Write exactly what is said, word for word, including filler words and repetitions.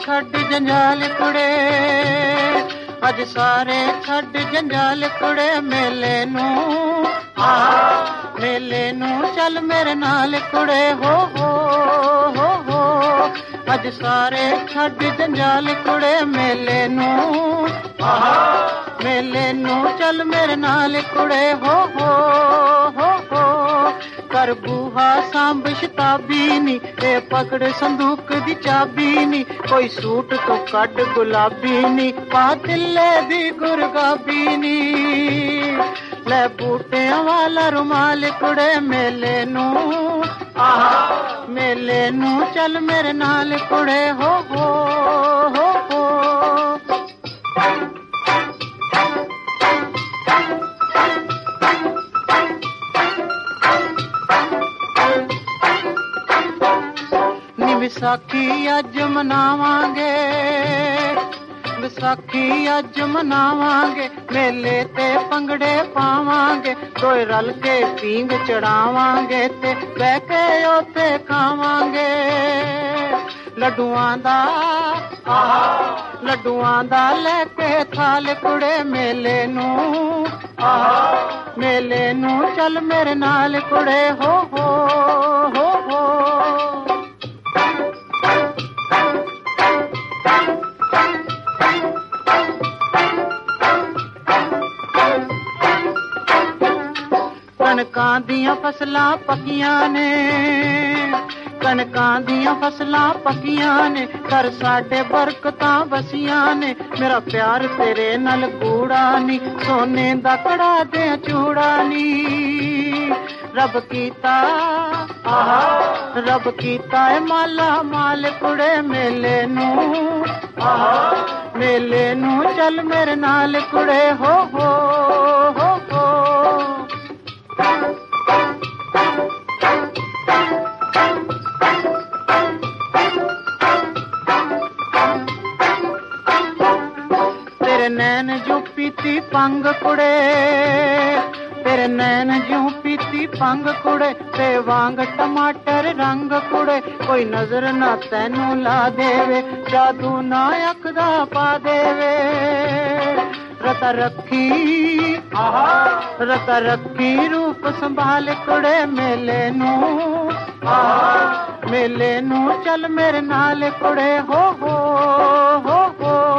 छड्ड जंजाल कुड़े, अज सारे छड्ड जंजाल कुड़े, मेले नू मेले नू चल मेरे नाल कुड़े, हो हो हो हो। अज सारे छड्ड जंजाल कुड़े, मेले नू मेले नू चल मेरे नाल कुड़े, हो हो हो हो। कर बूहा सांभ शताबी नी, ए पकड़ संदूक दी चाबी नी, कोई सूट तो कट गुलाबी नी, पा तिल्ले दी गुरगाबी नी, ले बूटियां वाला रुमाल कुड़े, मेले नू मेले नू चल मेरे नाल कुड़े, हो हो हो हो। विसाखी अज मनावांगे, विसाखी अज मनावांगे, मेले ते पंगड़े पावांगे, दोए रल के पींग चढ़ावांगे, ते बह के ओते खावांगे, लड्डुआं दा लड्डुआं दा लेके थाल कुड़े, मेले नू मेले नू चल मेरे नाल कुड़े, हो हो हो हो। कनकां दियां फसलां पक्कियां ने, कनकां दियां फसलां पक्कियां ने, कर साडे बरकतां बसियां ने, मेरा प्यार तेरे नाल कूड़ा नी, सोने दा कड़ा दे चूड़ा नी, रब कीता रब कीता है माला माल कुड़े, मेले नू मेले नू चल मेरे नाल कुड़े, हो हो हो हो। तेरे नैन जो पीती पंग कुड़े, तेरे नैन जो पीती पंग कुड़े, ते वांग टमाटर रंग कुड़े, कोई नजर ना तैनू ला देवे, जादू ना अख दा पा देवे, रता रखी रता रखी रूप संभाल कुड़े, मेले नू मेले नू चल मेरे नाल कुड़े, हो हो हो हो।